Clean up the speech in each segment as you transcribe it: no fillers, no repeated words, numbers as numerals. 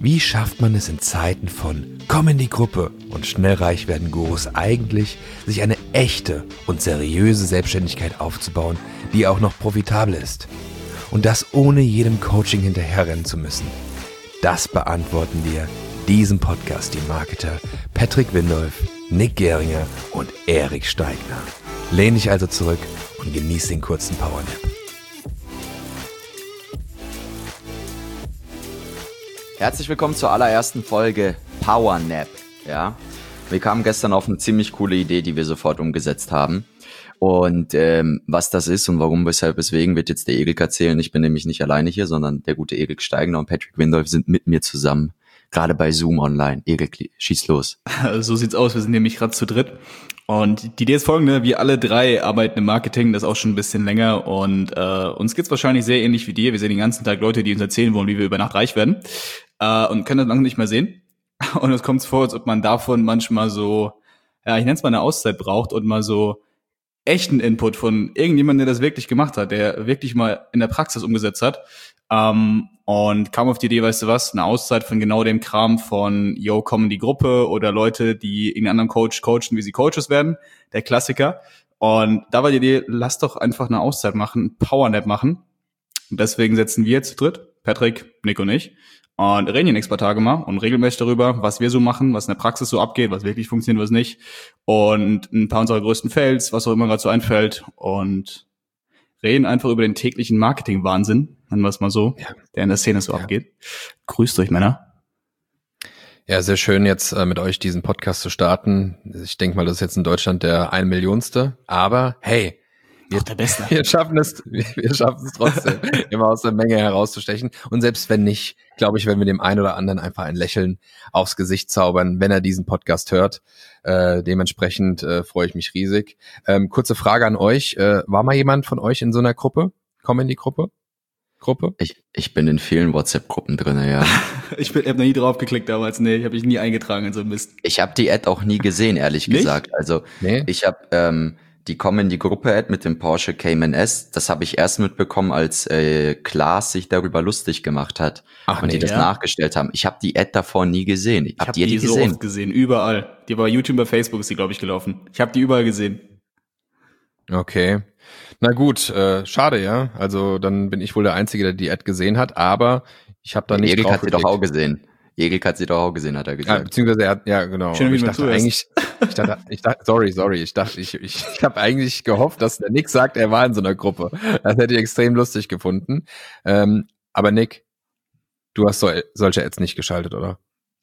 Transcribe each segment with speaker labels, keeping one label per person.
Speaker 1: Wie schafft man es in Zeiten von komm in die Gruppe und schnell reich werden Gurus eigentlich, sich eine echte und seriöse Selbstständigkeit aufzubauen, die auch noch profitabel ist? Und das ohne jedem Coaching hinterherrennen zu müssen. Das beantworten wir diesem Podcast die Marketer Patrick Windolf, Nick Geringer und Erik Steigner. Lehn dich also zurück und genieß den kurzen Powernap.
Speaker 2: Herzlich willkommen zur allerersten Folge Powernap. Ja, wir kamen gestern auf eine ziemlich coole Idee, die wir sofort umgesetzt haben. Und was das ist und warum, weshalb, weswegen, wird jetzt der Erik erzählen. Ich bin nämlich nicht alleine hier, sondern der gute Erik Steigner und Patrick Windolf sind mit mir zusammen, gerade bei Zoom online. Erik, schieß los.
Speaker 3: So sieht's aus, wir sind nämlich gerade zu dritt. Und die Idee ist folgende: Wir alle drei arbeiten im Marketing, das auch schon ein bisschen länger. Und uns geht's wahrscheinlich sehr ähnlich wie dir. Wir sehen den ganzen Tag Leute, die uns erzählen wollen, wie wir über Nacht reich werden. Und können das lange nicht mehr sehen. Und es kommt vor, als ob man davon manchmal so, ja, ich nenne es mal eine Auszeit braucht und mal so echten Input von irgendjemandem, der das wirklich gemacht hat, der wirklich mal in der Praxis umgesetzt hat. Und kam auf die Idee, weißt du was, eine Auszeit von genau dem Kram von, komm in die Gruppe oder Leute, die irgendeinen anderen Coach coachen, wie sie Coaches werden, der Klassiker. Und da war die Idee, lass doch einfach eine Auszeit machen, ein Powernap machen. Und deswegen setzen wir jetzt zu dritt, Patrick, Nick und ich, und reden die nächsten paar Tage mal und regelmäßig darüber, was wir so machen, was in der Praxis so abgeht, was wirklich funktioniert, was nicht. Und ein paar unserer größten Fails, was auch immer gerade so einfällt. Und reden einfach über den täglichen Marketing-Wahnsinn, nennen wir es mal so, der in der Szene so abgeht. Grüßt euch, Männer.
Speaker 1: Ja, sehr schön jetzt mit euch diesen Podcast zu starten. Ich denke mal, das ist jetzt in Deutschland der 1 Millionste. Aber hey,
Speaker 3: der Beste.
Speaker 1: Wir schaffen es trotzdem, immer aus der Menge herauszustechen. Und selbst wenn nicht, glaube ich, werden wir dem einen oder anderen einfach ein Lächeln aufs Gesicht zaubern, wenn er diesen Podcast hört. Dementsprechend freue ich mich riesig. Kurze Frage an euch. War mal jemand von euch in so einer Gruppe? Komm in die Gruppe?
Speaker 2: Ich bin in vielen WhatsApp-Gruppen drin, ja.
Speaker 3: Ich habe noch nie drauf geklickt damals. Nee, ich habe mich nie eingetragen in so Mist.
Speaker 2: Ich habe die Ad auch nie gesehen, ehrlich gesagt. Also ich habe die kommen in die Gruppe-Ad mit dem Porsche Cayman S. Das habe ich erst mitbekommen, als Klaas sich darüber lustig gemacht hat und die das nachgestellt haben. Ich habe die Ad davor nie gesehen.
Speaker 3: Ich habe die so oft gesehen, überall. Die war bei YouTube, bei Facebook ist die, glaube ich, gelaufen. Ich habe die überall gesehen.
Speaker 1: Okay. Na gut, schade, ja. Also dann bin ich wohl der Einzige, der die Ad gesehen hat, aber ich habe da nicht
Speaker 2: Erik
Speaker 1: drauf
Speaker 2: hat sie doch auch gesehen. Erik hat sie doch auch gesehen, hat er gesagt.
Speaker 1: Ja, beziehungsweise er hat, ja genau.
Speaker 3: Schön, wie
Speaker 1: ich dachte eigentlich, ich habe eigentlich gehofft, dass der Nick sagt, er war in so einer Gruppe. Das hätte ich extrem lustig gefunden. Aber Nick, du hast solche Ads nicht geschaltet, oder?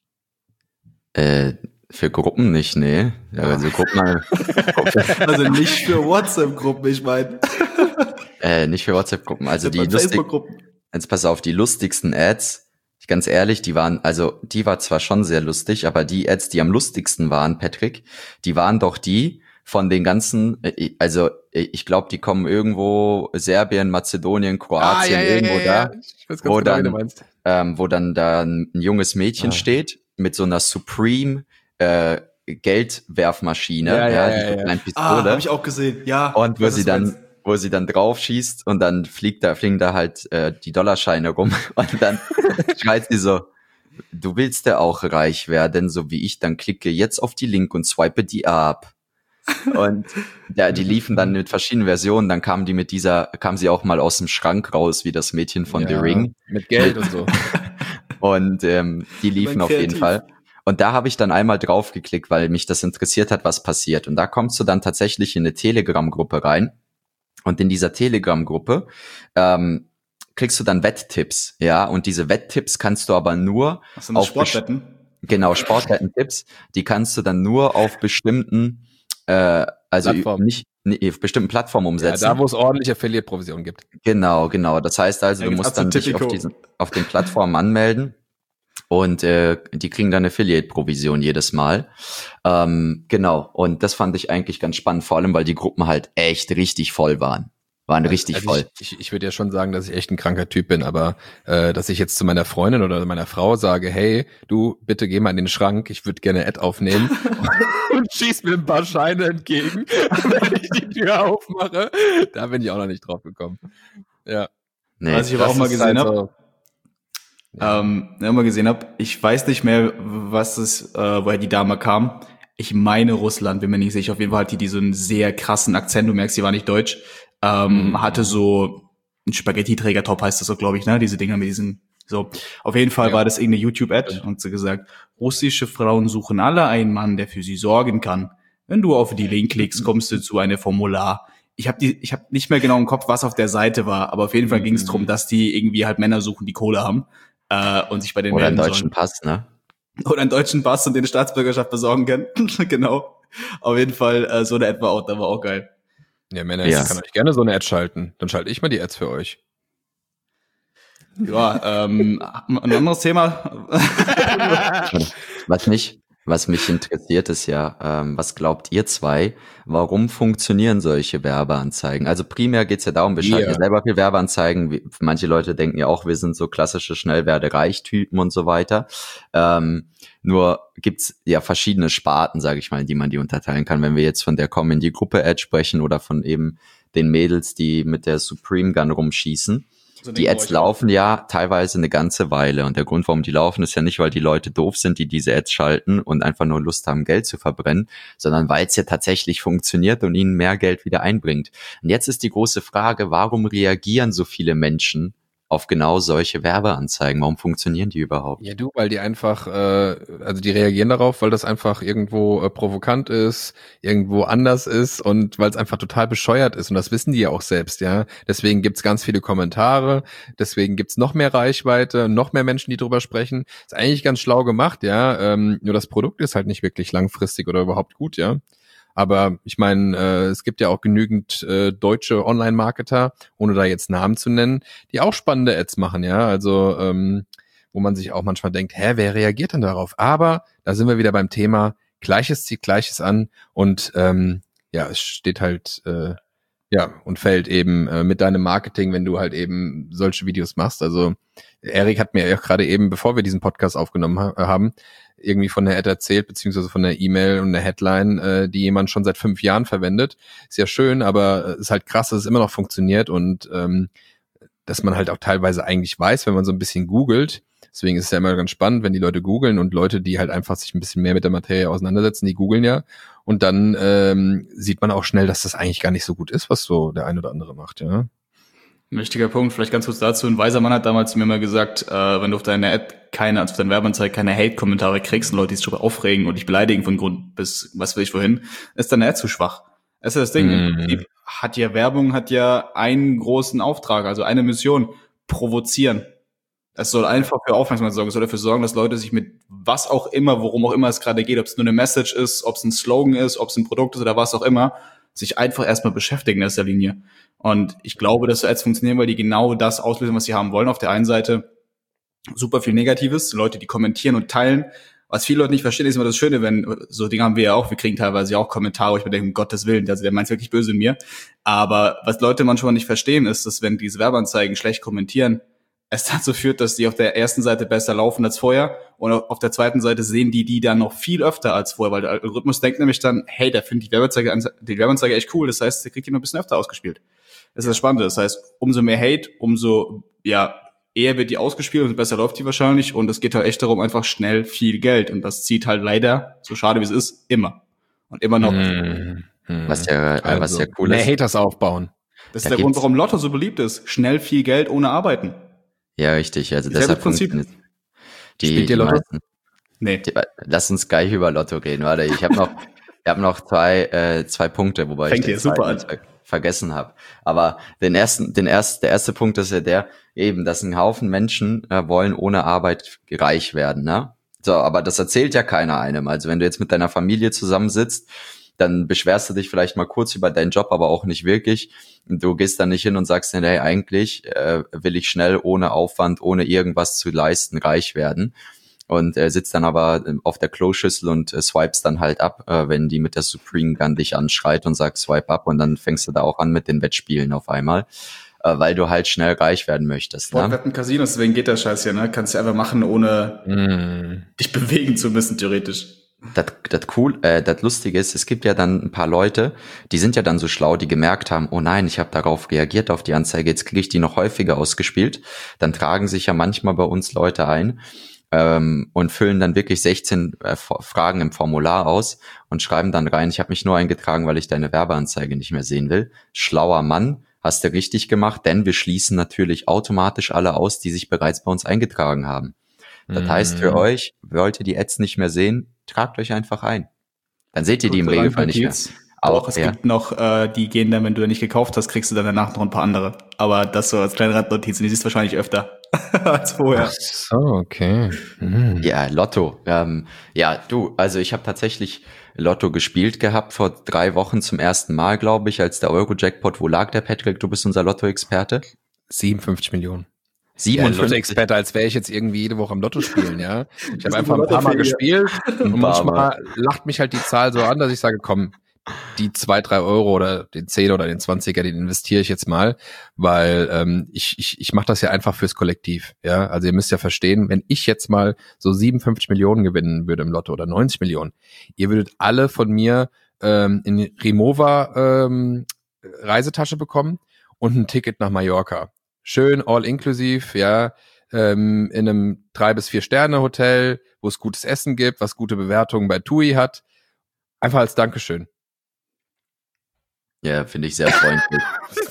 Speaker 2: Für Gruppen nicht, nee. Ja, also guck mal.
Speaker 3: Also nicht für WhatsApp-Gruppen, ich meine.
Speaker 2: Nicht für WhatsApp-Gruppen. Also die Facebook-Gruppen. Jetzt pass auf, die lustigsten Ads. Ganz ehrlich, die war zwar schon sehr lustig, aber die Ads, die am lustigsten waren, Patrick, die waren doch die von den ganzen, also ich glaube, die kommen irgendwo Serbien, Mazedonien, Kroatien, irgendwo da, wo dann da ein junges Mädchen steht mit so einer Supreme Geldwerfmaschine, die kleine Pistole.
Speaker 3: Habe ich auch gesehen, ja.
Speaker 2: Und wo sie dann drauf schießt und dann fliegen da halt die Dollarscheine rum und dann schreit sie so, du willst ja auch reich werden, so wie ich, dann klicke jetzt auf die Link und swipe die ab. Und ja, die liefen dann mit verschiedenen Versionen, dann kam sie auch mal aus dem Schrank raus, wie das Mädchen von The Ring.
Speaker 1: Mit Geld und so.
Speaker 2: Und die liefen auf jeden Fall. Und da habe ich dann einmal drauf geklickt, weil mich das interessiert hat, was passiert. Und da kommst du dann tatsächlich in eine Telegram-Gruppe rein. Und in dieser Telegram-Gruppe kriegst du dann Wetttipps, ja. Und diese Wetttipps kannst du aber nur
Speaker 3: auf Sportwetten.
Speaker 2: Genau, Sportwetten-Tipps. Die kannst du dann nur auf bestimmten,
Speaker 1: Plattformen.
Speaker 2: Auf bestimmten Plattformen umsetzen.
Speaker 1: Ja, da wo es ordentliche Affiliate-Provision gibt.
Speaker 2: Genau. Das heißt also, du musst dann dich auf den Plattformen anmelden. Und die kriegen dann Affiliate-Provision jedes Mal. Genau, und das fand ich eigentlich ganz spannend, vor allem, weil die Gruppen halt echt richtig voll waren. Richtig voll.
Speaker 1: Ich würde ja schon sagen, dass ich echt ein kranker Typ bin, aber dass ich jetzt zu meiner Freundin oder meiner Frau sage, hey, du, bitte geh mal in den Schrank, ich würde gerne Ad aufnehmen und schieß mir ein paar Scheine entgegen, wenn ich die Tür aufmache, da bin ich auch noch nicht drauf gekommen. Ja.
Speaker 2: Nee,
Speaker 3: was ich aber auch mal gesehen habe, immer gesehen habe. Ich weiß nicht mehr, woher die Dame kam. Ich meine Russland, bin mir nicht sicher. Auf jeden Fall hat die so einen sehr krassen Akzent. Du merkst, die war nicht deutsch. Hatte so ein Spaghetti-Träger-Top, heißt das so, glaube ich, ne? Diese Dinger mit diesen, so. Auf jeden Fall war das irgendeine YouTube-Ad und sie gesagt, russische Frauen suchen alle einen Mann, der für sie sorgen kann. Wenn du auf die Link klickst, kommst du zu einem Formular. Ich hab nicht mehr genau im Kopf, was auf der Seite war, aber auf jeden Fall ging es darum, dass die irgendwie halt Männer suchen, die Kohle haben und sich bei den
Speaker 2: oder einen
Speaker 3: melden
Speaker 2: deutschen
Speaker 3: sollen.
Speaker 2: Pass, ne?
Speaker 3: Oder einen deutschen Pass und den Staatsbürgerschaft besorgen können. Genau. Auf jeden Fall so eine Ad war auch geil.
Speaker 1: Ja, Männer, ich kann euch gerne so eine Ad schalten. Dann schalte ich mal die Ads für euch.
Speaker 3: Ja, ein anderes Thema.
Speaker 2: Was mich interessiert ist ja, was glaubt ihr zwei, warum funktionieren solche Werbeanzeigen? Also primär geht's ja darum, wir schalten ja selber viel Werbeanzeigen. Manche Leute denken ja auch, wir sind so klassische Schnellwerde-Reich-Typen und so weiter. Nur gibt's ja verschiedene Sparten, sage ich mal, in die man die unterteilen kann. Wenn wir jetzt von der Komm-in-die-Gruppe-Ad sprechen oder von eben den Mädels, die mit der Supreme Gun rumschießen. So die Ads laufen ja teilweise eine ganze Weile und der Grund, warum die laufen, ist ja nicht, weil die Leute doof sind, die diese Ads schalten und einfach nur Lust haben, Geld zu verbrennen, sondern weil es ja tatsächlich funktioniert und ihnen mehr Geld wieder einbringt. Und jetzt ist die große Frage, warum reagieren so viele Menschen auf genau solche Werbeanzeigen? Warum funktionieren die überhaupt?
Speaker 1: Ja, weil die einfach, also die reagieren darauf, weil das einfach irgendwo provokant ist, irgendwo anders ist und weil es einfach total bescheuert ist und das wissen die ja auch selbst, ja. Deswegen gibt's ganz viele Kommentare, deswegen gibt's noch mehr Reichweite, noch mehr Menschen, die drüber sprechen. Ist eigentlich ganz schlau gemacht, ja. Nur das Produkt ist halt nicht wirklich langfristig oder überhaupt gut, ja. Aber ich meine, es gibt ja auch genügend deutsche Online-Marketer, ohne da jetzt Namen zu nennen, die auch spannende Ads machen, ja. Also wo man sich auch manchmal denkt, wer reagiert denn darauf? Aber da sind wir wieder beim Thema, Gleiches zieht Gleiches an und es steht halt und fällt eben mit deinem Marketing, wenn du halt eben solche Videos machst. Also Erik hat mir ja gerade eben, bevor wir diesen Podcast aufgenommen haben, irgendwie von der Ad erzählt, beziehungsweise von der E-Mail und der Headline, die jemand schon seit 5 Jahren verwendet. Ist ja schön, aber ist halt krass, dass es immer noch funktioniert und dass man halt auch teilweise eigentlich weiß, wenn man so ein bisschen googelt. Deswegen ist es ja immer ganz spannend, wenn die Leute googeln und Leute, die halt einfach sich ein bisschen mehr mit der Materie auseinandersetzen, die googeln ja. Und dann sieht man auch schnell, dass das eigentlich gar nicht so gut ist, was so der ein oder andere macht, ja.
Speaker 3: Ein wichtiger Punkt, vielleicht ganz kurz dazu. Ein weiser Mann hat damals zu mir mal gesagt, wenn du auf deiner Ad auf deiner Werbeanzeige keine Hate-Kommentare kriegst und Leute, die sich darüber aufregen und dich beleidigen von Grund bis was will ich wohin, ist deine Ad zu schwach. Das ist das Ding. Im Prinzip Werbung hat ja einen großen Auftrag, also eine Mission, provozieren. Es soll einfach für Aufmerksamkeit sorgen. Es soll dafür sorgen, dass Leute sich mit was auch immer, worum auch immer es gerade geht, ob es nur eine Message ist, ob es ein Slogan ist, ob es ein Produkt ist oder was auch immer, sich einfach erstmal beschäftigen in erster Linie. Und ich glaube, dass so Ads funktionieren, weil die genau das auslösen, was sie haben wollen. Auf der einen Seite super viel Negatives, Leute, die kommentieren und teilen. Was viele Leute nicht verstehen, ist immer das Schöne, wenn, so Dinge haben wir ja auch, wir kriegen teilweise ja auch Kommentare, wo ich mir denke, um Gottes Willen, also der meint's wirklich böse in mir. Aber was Leute manchmal nicht verstehen, ist, dass wenn diese Werbeanzeigen schlecht kommentieren, es dazu führt, dass die auf der ersten Seite besser laufen als vorher und auf der zweiten Seite sehen die dann noch viel öfter als vorher, weil der Algorithmus denkt nämlich dann, hey, der findet die Werbeanzeige echt cool, das heißt, der kriegt die noch ein bisschen öfter ausgespielt. Das ist das Spannende, das heißt, umso mehr Hate, umso eher wird die ausgespielt und besser läuft die wahrscheinlich und es geht halt echt darum, einfach schnell viel Geld und das zieht halt leider, so schade wie es ist, immer und immer noch.
Speaker 2: Was ja cool ist.
Speaker 1: Mehr Haters aufbauen.
Speaker 3: Das ist der Grund, warum Lotto so beliebt ist. Schnell viel Geld ohne Arbeiten.
Speaker 2: Ja, richtig. Also
Speaker 3: deshalb funktioniert
Speaker 1: Spielt ihr Lotto?
Speaker 3: Nee.
Speaker 2: Lass uns gleich über Lotto reden. Warte, ich habe noch zwei Punkte, wobei ich den zweiten vergessen habe. Aber der erste Punkt ist ja der, eben, dass ein Haufen Menschen wollen ohne Arbeit reich werden, ne? So, aber das erzählt ja keiner einem. Also wenn du jetzt mit deiner Familie zusammensitzt, dann beschwerst du dich vielleicht mal kurz über deinen Job, aber auch nicht wirklich. Du gehst dann nicht hin und sagst, hey, eigentlich will ich schnell, ohne Aufwand, ohne irgendwas zu leisten, reich werden. Und sitzt dann aber auf der Kloschüssel und swipes dann halt ab, wenn die mit der Supreme Gun dich anschreit und sagt, swipe ab. Und dann fängst du da auch an mit den Wettspielen auf einmal, weil du halt schnell reich werden möchtest.
Speaker 3: Sportwetten, Casinos, deswegen geht der Scheiß hier, ne? Kannst du einfach machen, ohne dich bewegen zu müssen, theoretisch.
Speaker 2: Das Lustige ist, es gibt ja dann ein paar Leute, die sind ja dann so schlau, die gemerkt haben, oh nein, ich habe darauf reagiert, auf die Anzeige, jetzt kriege ich die noch häufiger ausgespielt. Dann tragen sich ja manchmal bei uns Leute ein und füllen dann wirklich 16 Fragen im Formular aus und schreiben dann rein, ich habe mich nur eingetragen, weil ich deine Werbeanzeige nicht mehr sehen will. Schlauer Mann, hast du richtig gemacht, denn wir schließen natürlich automatisch alle aus, die sich bereits bei uns eingetragen haben. Das heißt für euch, wollt ihr die Ads nicht mehr sehen, tragt euch einfach ein. Dann seht ihr die im Regelfall nicht mehr.
Speaker 3: Auch es gibt noch, die gehen dann, wenn du nicht gekauft hast, kriegst du dann danach noch ein paar andere. Aber das so als kleine Randnotiz. Und die siehst du wahrscheinlich öfter als vorher.
Speaker 1: Ach so, okay.
Speaker 2: Ja, Lotto. Also ich habe tatsächlich Lotto gespielt gehabt vor 3 Wochen zum ersten Mal, glaube ich, als der Euro-Jackpot. Wo lag der, Patrick? Du bist unser Lotto-Experte.
Speaker 1: 57 Millionen.
Speaker 2: 57.
Speaker 1: Lotto-Experte, als wäre ich jetzt irgendwie jede Woche am Lotto spielen, ja. Ich habe einfach ein paar Mal gespielt und manchmal lacht mich halt die Zahl so an, dass ich sage, komm, die 2-3 Euro oder den 10 oder den 20er, den investiere ich jetzt mal, weil ich mache das ja einfach fürs Kollektiv, ja. Also ihr müsst ja verstehen, wenn ich jetzt mal so 57 Millionen gewinnen würde im Lotto oder 90 Millionen, ihr würdet alle von mir in Rimowa Reisetasche bekommen und ein Ticket nach Mallorca. Schön all-inklusiv, ja, in einem 3 bis 4 Sterne Hotel, wo es gutes Essen gibt, was gute Bewertungen bei TUI hat. Einfach als Dankeschön.
Speaker 2: Ja, finde ich sehr freundlich.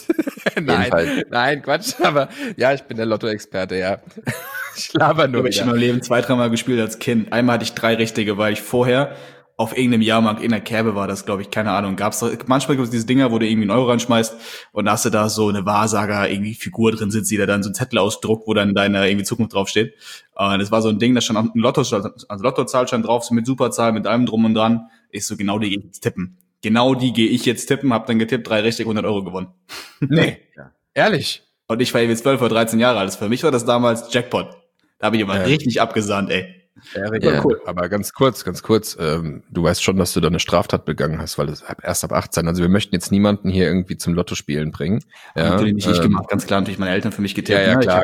Speaker 1: Nein, Quatsch, aber ja, ich bin der Lotto-Experte, ja. Ich laber nur.
Speaker 3: Ich habe in meinem Leben 2-3 Mal gespielt als Kind. Einmal hatte ich 3 richtige, weil ich vorher auf irgendeinem Jahrmarkt in der Kerbe war das, glaube ich, keine Ahnung. Manchmal gibt es diese Dinger, wo du irgendwie einen Euro reinschmeißt und da hast du da so eine Wahrsager, irgendwie Figur drin sitzt, die da dann so einen Zettel ausdruckt, wo dann deine irgendwie Zukunft draufsteht. Und das war so ein Ding, da stand ein Lottozahl stand drauf, so mit Superzahl, mit allem drum und dran. Ich so, genau die gehe ich jetzt tippen. Genau die gehe ich jetzt tippen, hab dann getippt, 3 richtig, 100 Euro gewonnen.
Speaker 1: Nee, ja. Ehrlich?
Speaker 3: Und ich war eben 12 oder 13 Jahre alt. Für mich war das damals Jackpot. Da habe ich immer richtig abgesahnt, ey.
Speaker 1: Ja, cool. Aber ganz kurz, du weißt schon, dass du da eine Straftat begangen hast, weil das erst ab 18, also wir möchten jetzt niemanden hier irgendwie zum Lottospielen bringen. Ja,
Speaker 3: natürlich nicht ich gemacht, ganz klar, natürlich meine Eltern für mich getippt.
Speaker 1: Ja, klar,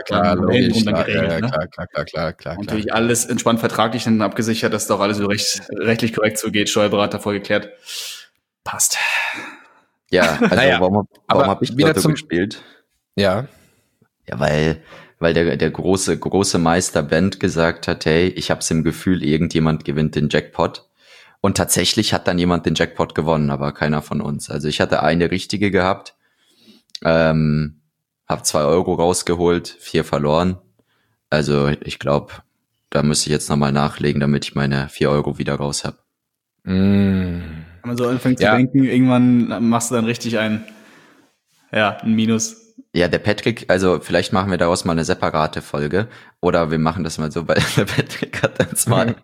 Speaker 1: klar.
Speaker 3: Natürlich alles entspannt vertraglich dann abgesichert, dass doch alles so rechtlich korrekt zugeht, Steuerberater vorgeklärt. Passt.
Speaker 2: Ja, also warum hab ich Lotto gespielt?
Speaker 1: Ja.
Speaker 2: Ja, weil der große Meister Band gesagt hat, hey, ich hab's im Gefühl, irgendjemand gewinnt den Jackpot. Und tatsächlich hat dann jemand den Jackpot gewonnen, aber keiner von uns. Also ich hatte eine richtige gehabt, hab 2 Euro rausgeholt, 4 verloren. Also ich glaube, da müsste ich jetzt nochmal nachlegen, damit ich meine 4 Euro wieder raus hab.
Speaker 3: Wenn man so anfängt zu denken, irgendwann machst du dann richtig ein Minus.
Speaker 2: Ja, der Patrick, also vielleicht machen wir daraus mal eine separate Folge oder wir machen das mal so, weil der Patrick hat uns mal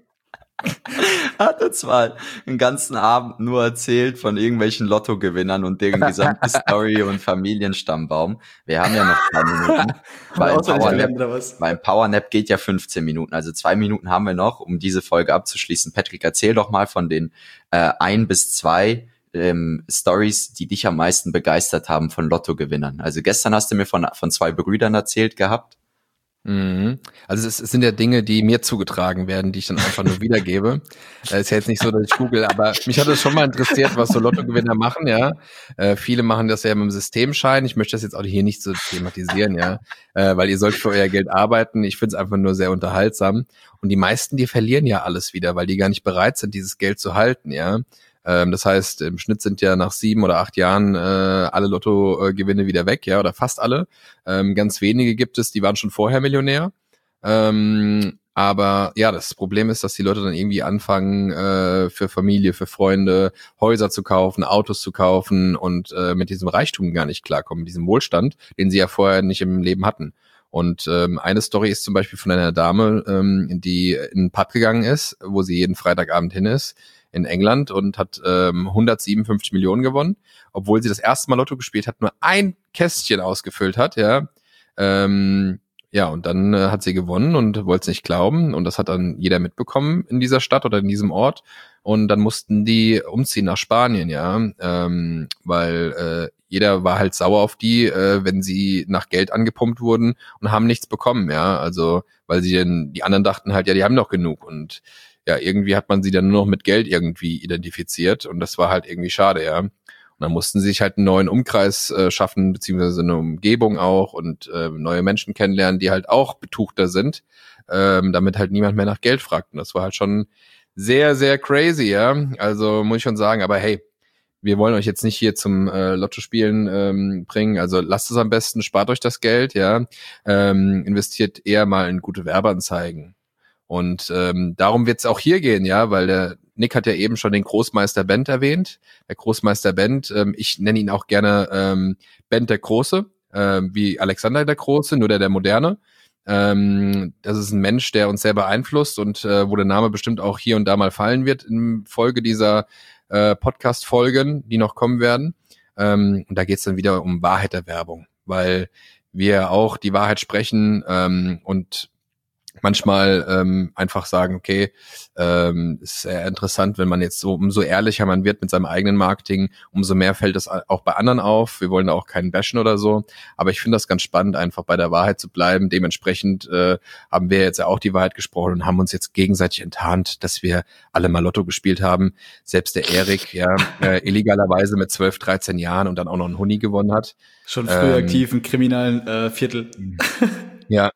Speaker 2: einen ganzen Abend nur erzählt von irgendwelchen Lottogewinnern und deren gesamte Story und Familienstammbaum. Wir haben ja noch 2 Minuten, weil ein Powernap geht ja 15 Minuten, also 2 Minuten haben wir noch, um diese Folge abzuschließen. Patrick, erzähl doch mal von den 1 bis 2 Stories, die dich am meisten begeistert haben von Lottogewinnern. Also gestern hast du mir von 2 Brüdern erzählt gehabt.
Speaker 1: Also es sind ja Dinge, die mir zugetragen werden, die ich dann einfach nur wiedergebe. Ist ja jetzt nicht so, dass ich google, aber mich hat es schon mal interessiert, was so Lottogewinner machen, ja. Viele machen das ja mit dem Systemschein. Ich möchte das jetzt auch hier nicht so thematisieren, ja, weil ihr sollt für euer Geld arbeiten. Ich finde es einfach nur sehr unterhaltsam. Und die meisten, die verlieren ja alles wieder, weil die gar nicht bereit sind, dieses Geld zu halten, ja. Das heißt, im Schnitt sind ja nach 7 oder 8 Jahren alle Lottogewinne wieder weg, ja, oder fast alle. Ganz wenige gibt es, die waren schon vorher Millionär. Aber ja, das Problem ist, dass die Leute dann irgendwie anfangen, für Familie, für Freunde Häuser zu kaufen, Autos zu kaufen und mit diesem Reichtum gar nicht klarkommen, mit diesem Wohlstand, den sie ja vorher nicht im Leben hatten. Und eine Story ist zum Beispiel von einer Dame, die in einen Pub gegangen ist, wo sie jeden Freitagabend hin ist, in England und hat 157 Millionen gewonnen, obwohl sie das erste Mal Lotto gespielt hat, nur ein Kästchen ausgefüllt hat, ja. Und dann hat sie gewonnen und wollte es nicht glauben und das hat dann jeder mitbekommen in dieser Stadt oder in diesem Ort und dann mussten die umziehen nach Spanien, ja, weil jeder war halt sauer auf die, wenn sie nach Geld angepumpt wurden und haben nichts bekommen, ja, also weil die anderen dachten halt, ja, die haben doch genug und ja, irgendwie hat man sie dann nur noch mit Geld irgendwie identifiziert und das war halt irgendwie schade, ja. Und dann mussten sie sich halt einen neuen Umkreis schaffen, beziehungsweise eine Umgebung auch und neue Menschen kennenlernen, die halt auch betuchter sind, damit halt niemand mehr nach Geld fragt. Und das war halt schon sehr, sehr crazy, ja. Also muss ich schon sagen, aber hey, wir wollen euch jetzt nicht hier zum Lottospielen bringen, also lasst es am besten, spart euch das Geld, ja, investiert eher mal in gute Werbeanzeigen. Und darum wird es auch hier gehen, ja, weil der Nick hat ja eben schon den Großmeister Bent erwähnt. Der Großmeister Bent, ich nenne ihn auch gerne Bent der Große, wie Alexander der Große, nur der Moderne. Das ist ein Mensch, der uns sehr beeinflusst und wo der Name bestimmt auch hier und da mal fallen wird in Folge dieser Podcast-Folgen, die noch kommen werden. Und da geht es dann wieder um Wahrheit der Werbung, weil wir auch die Wahrheit sprechen und manchmal einfach sagen, okay, ist sehr interessant, wenn man jetzt so, umso ehrlicher man wird mit seinem eigenen Marketing, umso mehr fällt es auch bei anderen auf. Wir wollen da auch keinen bashen oder so, aber ich finde das ganz spannend, einfach bei der Wahrheit zu bleiben. Dementsprechend haben wir jetzt ja auch die Wahrheit gesprochen und haben uns jetzt gegenseitig enttarnt, dass wir alle mal Lotto gespielt haben. Selbst der Erik, ja, illegalerweise mit 12, 13 Jahren und dann auch noch einen Huni gewonnen hat.
Speaker 3: Schon früh aktiv im kriminellen Viertel.
Speaker 1: Ja.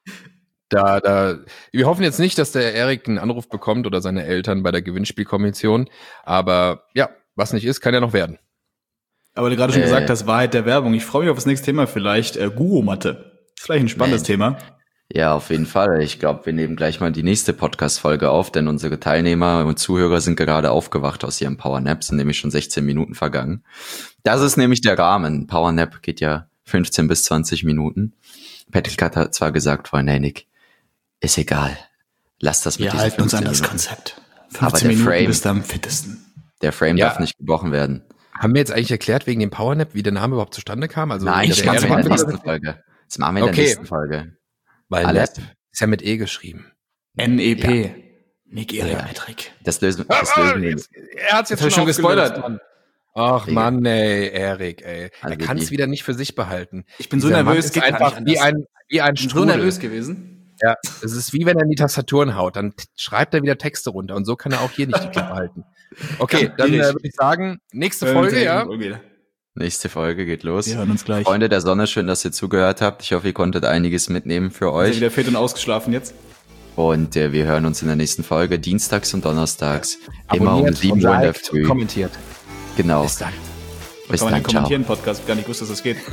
Speaker 1: Wir hoffen jetzt nicht, dass der Erik einen Anruf bekommt oder seine Eltern bei der Gewinnspielkommission, aber ja, was nicht ist, kann ja noch werden.
Speaker 3: Aber du gerade schon gesagt hast, Wahrheit der Werbung. Ich freue mich auf das nächste Thema vielleicht, Guru-Matte. Ist vielleicht ein spannendes Thema.
Speaker 2: Ja, auf jeden Fall. Ich glaube, wir nehmen gleich mal die nächste Podcast-Folge auf, denn unsere Teilnehmer und Zuhörer sind gerade aufgewacht aus ihrem Powernap, sind nämlich schon 16 Minuten vergangen. Das ist nämlich der Rahmen. Powernap geht ja 15 bis 20 Minuten. Patrick hat zwar gesagt vorhin, hey Nick, ist egal. Lass das mit
Speaker 3: diesen 15 Minuten. Wir halten uns an das Konzept. 15 Minuten bist du am fittesten.
Speaker 2: Der Frame darf nicht gebrochen werden.
Speaker 1: Haben wir jetzt eigentlich erklärt wegen dem Powernap, wie der Name überhaupt zustande kam? Also
Speaker 2: nein, das machen wir in der nächsten Folge. Das machen wir in der nächsten Folge.
Speaker 1: Weil Nap ist ja mit E geschrieben.
Speaker 3: N-E-P. Ja. Nick, Erik, Patrick.
Speaker 2: Das lösen wir.
Speaker 1: Er hat's jetzt schon gespoilert. Mann. Ach Mann, ey, Erik, ey. Also er kann es wieder nicht für sich behalten.
Speaker 3: Ich bin so nervös.
Speaker 1: Ist einfach wie ein Strudel.
Speaker 3: So nervös gewesen.
Speaker 1: Ja, es ist wie wenn er in die Tastaturen haut, dann schreibt er wieder Texte runter und so kann er auch hier nicht die Klappe halten. Okay, dann würde ich sagen, nächste Folge, ja.
Speaker 2: Nächste Folge geht los.
Speaker 3: Wir hören uns gleich.
Speaker 2: Freunde der Sonne, schön, dass ihr zugehört habt. Ich hoffe, ihr konntet einiges mitnehmen für euch.
Speaker 3: Sind wieder fit und ausgeschlafen jetzt.
Speaker 2: Und wir hören uns in der nächsten Folge, dienstags und donnerstags. Immer um 7 Uhr in der Früh.
Speaker 1: Kommentiert.
Speaker 2: Genau.
Speaker 1: Bis dann.
Speaker 2: Bis dann, ciao.
Speaker 3: Kommentieren Podcast, gar nicht wusste, dass das geht.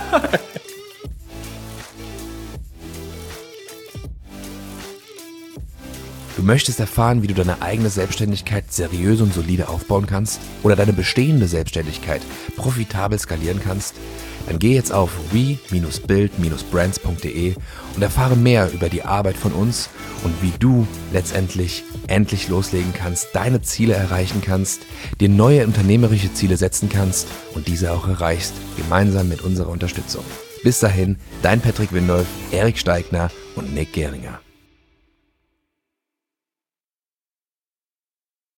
Speaker 1: Du möchtest erfahren, wie du deine eigene Selbstständigkeit seriös und solide aufbauen kannst oder deine bestehende Selbstständigkeit profitabel skalieren kannst? Dann geh jetzt auf we-build-brands.de und erfahre mehr über die Arbeit von uns und wie du letztendlich endlich loslegen kannst, deine Ziele erreichen kannst, dir neue unternehmerische Ziele setzen kannst und diese auch erreichst, gemeinsam mit unserer Unterstützung. Bis dahin, dein Patrick Windolf, Erik Steigner und Nick Geringer.